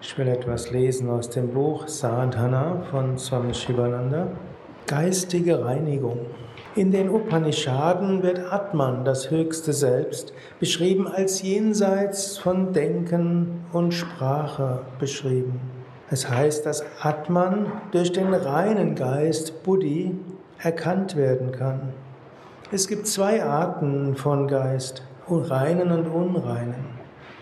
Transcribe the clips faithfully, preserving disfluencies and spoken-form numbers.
Ich will etwas lesen aus dem Buch Sadhana von Swami Shivananda. Geistige Reinigung. In den Upanishaden wird Atman, das höchste Selbst, beschrieben als jenseits von Denken und Sprache beschrieben. Es heißt, dass Atman durch den reinen Geist Buddhi erkannt werden kann. Es gibt zwei Arten von Geist, reinen und unreinen.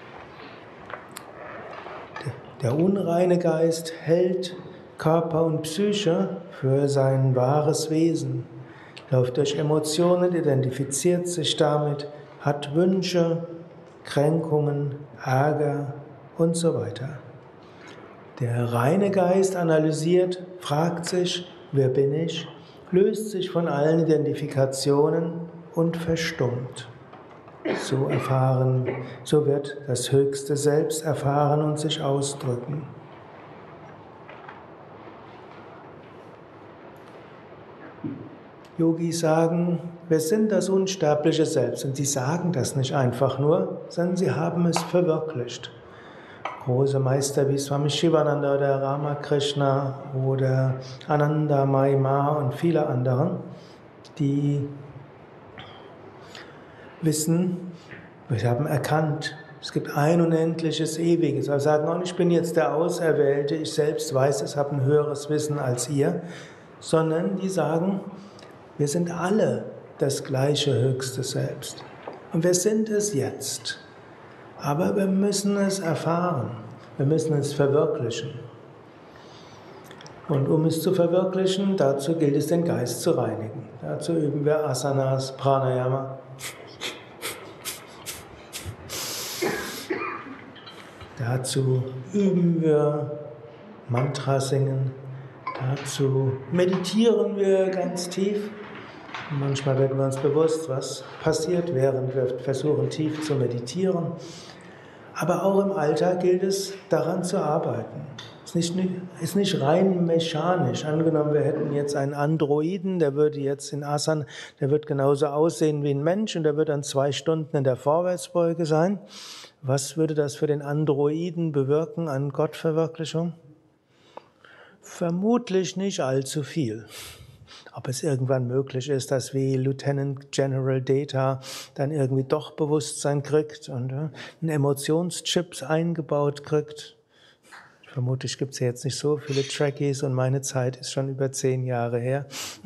Der unreine Geist hält Körper und Psyche für sein wahres Wesen, läuft durch Emotionen, identifiziert sich damit, hat Wünsche, Kränkungen, Ärger und so weiter. Der reine Geist analysiert, fragt sich, wer bin ich, löst sich von allen Identifikationen und verstummt. So erfahren, so wird das höchste Selbst erfahren und sich ausdrücken. Yogis sagen, wir sind das unsterbliche Selbst. Und sie sagen das nicht einfach nur, sondern sie haben es verwirklicht. Große Meister wie Swami Shivananda oder Ramakrishna oder Ananda Maima und viele andere, die wissen, wir haben erkannt, es gibt ein unendliches Ewiges. Wir sagen auch nicht, ich bin jetzt der Auserwählte, ich selbst weiß, ich habe ein höheres Wissen als ihr, sondern die sagen, wir sind alle das gleiche höchste Selbst. Und wir sind es jetzt. Aber wir müssen es erfahren, wir müssen es verwirklichen. Und um es zu verwirklichen, dazu gilt es, den Geist zu reinigen. Dazu üben wir Asanas, Pranayama. Dazu üben wir Mantra singen, dazu meditieren wir ganz tief. Manchmal werden wir uns bewusst, was passiert, während wir versuchen tief zu meditieren. Aber auch im Alltag gilt es, daran zu arbeiten. Es ist nicht, ist nicht rein mechanisch. Angenommen, wir hätten jetzt einen Androiden, der würde jetzt in Asana, der wird genauso aussehen wie ein Mensch und der wird dann zwei Stunden in der Vorwärtsbeuge sein. Was würde das für den Androiden bewirken an Gottverwirklichung? Vermutlich nicht allzu viel. Ob es irgendwann möglich ist, dass wie Lieutenant General Data dann irgendwie doch Bewusstsein kriegt und äh, einen Emotionschips eingebaut kriegt. Vermutlich gibt es ja jetzt nicht so viele Trekkies und meine Zeit ist schon über zehn Jahre her.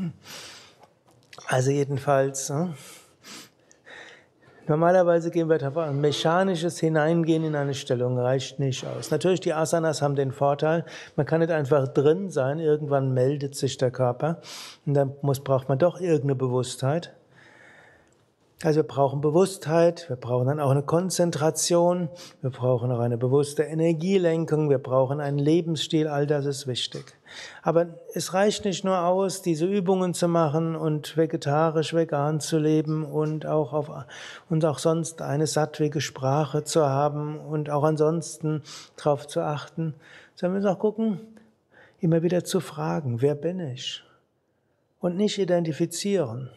Also jedenfalls, äh, normalerweise gehen wir davon, ein mechanisches Hineingehen in eine Stellung reicht nicht aus. Natürlich, die Asanas haben den Vorteil, man kann nicht einfach drin sein, irgendwann meldet sich der Körper und dann muss, braucht man doch irgendeine Bewusstheit. Also wir brauchen Bewusstheit, wir brauchen dann auch eine Konzentration, wir brauchen auch eine bewusste Energielenkung, wir brauchen einen Lebensstil, all das ist wichtig. Aber es reicht nicht nur aus, diese Übungen zu machen und vegetarisch, vegan zu leben und auch auf, und auch sonst eine sattwige Sprache zu haben und auch ansonsten darauf zu achten, sondern wir müssen auch gucken, immer wieder zu fragen, wer bin ich? Und nicht identifizieren.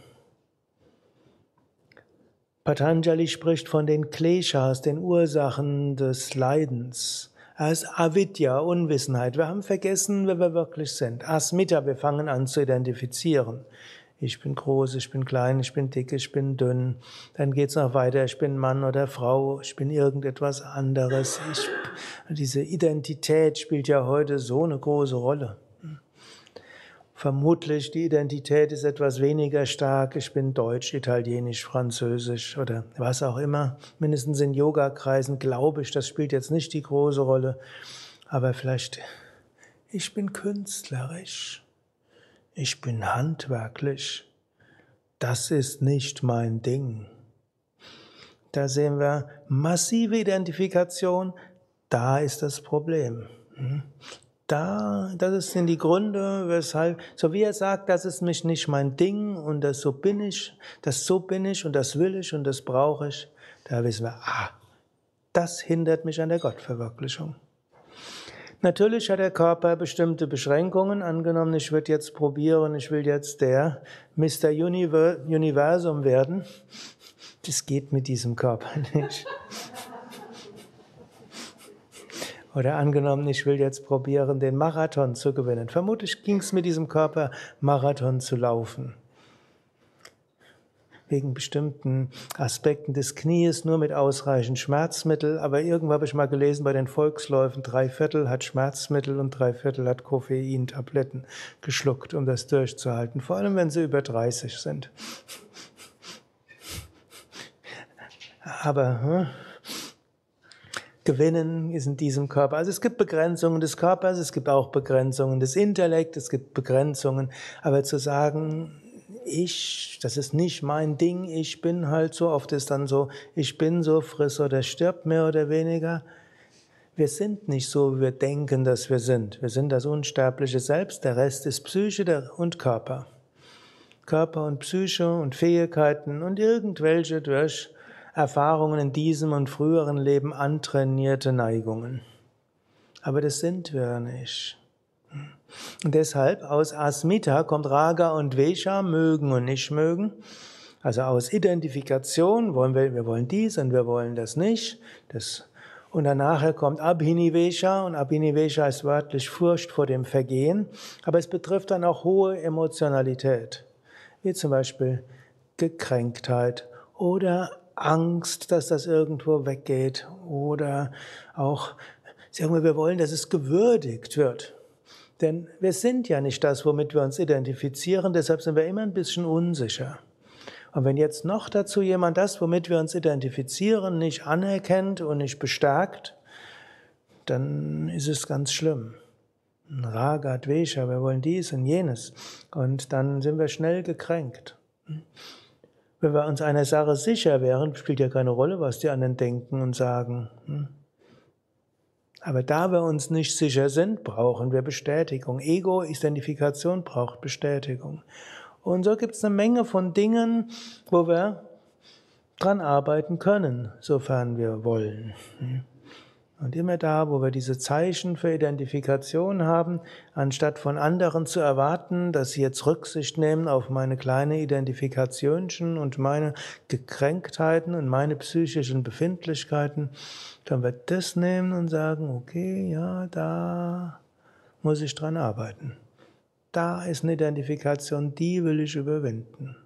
Patanjali spricht von den Kleshas, den Ursachen des Leidens. Es ist Avidya, Unwissenheit. Wir haben vergessen, wer wir wirklich sind. Asmita, wir fangen an zu identifizieren. Ich bin groß, ich bin klein, ich bin dick, ich bin dünn. Dann geht's noch weiter, ich bin Mann oder Frau, ich bin irgendetwas anderes. Ich, diese Identität spielt ja heute so eine große Rolle. Vermutlich die Identität ist etwas weniger stark. Ich bin deutsch, italienisch, französisch oder was auch immer. Mindestens in Yoga-Kreisen glaube ich, das spielt jetzt nicht die große Rolle. Aber vielleicht, ich bin künstlerisch. Ich bin handwerklich. Das ist nicht mein Ding. Da sehen wir massive Identifikation. Da ist das Problem. Da, das sind die Gründe, weshalb, so wie er sagt, das ist mich nicht mein Ding und das so bin ich, das so bin ich und das will ich und das brauche ich, da wissen wir, ah, das hindert mich an der Gottverwirklichung. Natürlich hat der Körper bestimmte Beschränkungen. Angenommen, ich würde jetzt probieren, ich will jetzt der Mister Universum werden. Das geht mit diesem Körper nicht. Oder angenommen, ich will jetzt probieren, den Marathon zu gewinnen. Vermutlich ging es mit diesem Körper, Marathon zu laufen. Wegen bestimmten Aspekten des Knies nur mit ausreichend Schmerzmittel. Aber irgendwo habe ich mal gelesen, bei den Volksläufen, drei Viertel hat Schmerzmittel und drei Viertel hat Koffeintabletten geschluckt, um das durchzuhalten. Vor allem, wenn sie über dreißig sind. Aber hm, Gewinnen ist in diesem Körper. Also es gibt Begrenzungen des Körpers, es gibt auch Begrenzungen des Intellekts, es gibt Begrenzungen. Aber zu sagen, ich, das ist nicht mein Ding, ich bin halt so, oft ist dann so, ich bin so, friss oder stirb mehr oder weniger. Wir sind nicht so, wie wir denken, dass wir sind. Wir sind das unsterbliche Selbst, der Rest ist Psyche und Körper. Körper und Psyche und Fähigkeiten und irgendwelche durch Erfahrungen in diesem und früheren Leben antrainierte Neigungen. Aber das sind wir nicht. Und deshalb aus Asmita kommt Raga und Vesha, mögen und nicht mögen. Also aus Identifikation wollen wir, wir wollen dies und wir wollen das nicht. Das, und danach kommt Abhinivesha, und Abhinivesha ist wörtlich Furcht vor dem Vergehen. Aber es betrifft dann auch hohe Emotionalität, wie zum Beispiel Gekränktheit oder Angst, dass das irgendwo weggeht, oder auch, sagen wir, wir wollen, dass es gewürdigt wird. Denn wir sind ja nicht das, womit wir uns identifizieren, deshalb sind wir immer ein bisschen unsicher. Und wenn jetzt noch dazu jemand das, womit wir uns identifizieren, nicht anerkennt und nicht bestärkt, dann ist es ganz schlimm. Raga, Dvesha, wir wollen dies und jenes. Und dann sind wir schnell gekränkt. Wenn wir uns einer Sache sicher wären, spielt ja keine Rolle, was die anderen denken und sagen. Aber da wir uns nicht sicher sind, brauchen wir Bestätigung. Ego-Identifikation braucht Bestätigung. Und so gibt es eine Menge von Dingen, wo wir dran arbeiten können, sofern wir wollen. Und immer da, wo wir diese Zeichen für Identifikation haben, anstatt von anderen zu erwarten, dass sie jetzt Rücksicht nehmen auf meine kleine Identifikationchen und meine Gekränktheiten und meine psychischen Befindlichkeiten, können wir das nehmen und sagen, okay, ja, da muss ich dran arbeiten. Da ist eine Identifikation, die will ich überwinden.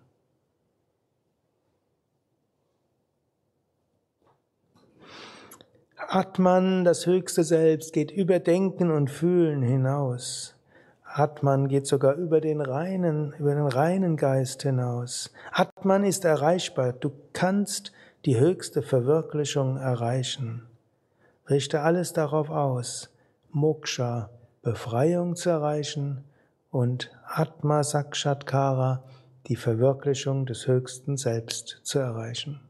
Atman, das höchste Selbst, geht über Denken und Fühlen hinaus. Atman geht sogar über den reinen, über den reinen Geist hinaus. Atman ist erreichbar. Du kannst die höchste Verwirklichung erreichen. Richte alles darauf aus, Moksha, Befreiung zu erreichen, und Atma Sakshatkara, die Verwirklichung des höchsten Selbst zu erreichen.